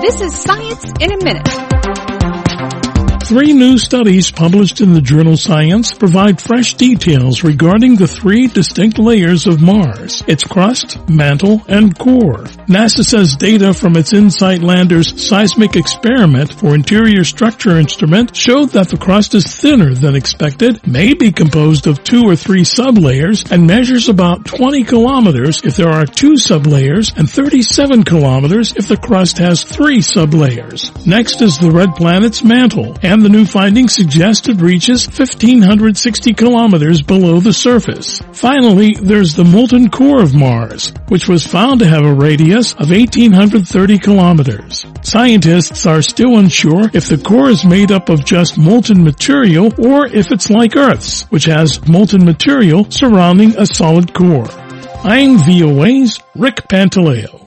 This is Science in a Minute. 3 new studies published in the journal Science provide fresh details regarding the 3 distinct layers of Mars, its crust, mantle, and core. NASA says data from its InSight lander's seismic experiment for interior structure instrument showed that the crust is thinner than expected, may be composed of 2 or 3 sublayers, and measures about 20 kilometers if there are 2 sublayers, and 37 kilometers if the crust has 3 sublayers. Next is the red planet's mantle, and the new findings suggest it reaches 1,560 kilometers below the surface. Finally, there's the molten core of Mars, which was found to have a radius of 1,830 kilometers. Scientists are still unsure if the core is made up of just molten material or if it's like Earth's, which has molten material surrounding a solid core. I'm VOA's Rick Pantaleo.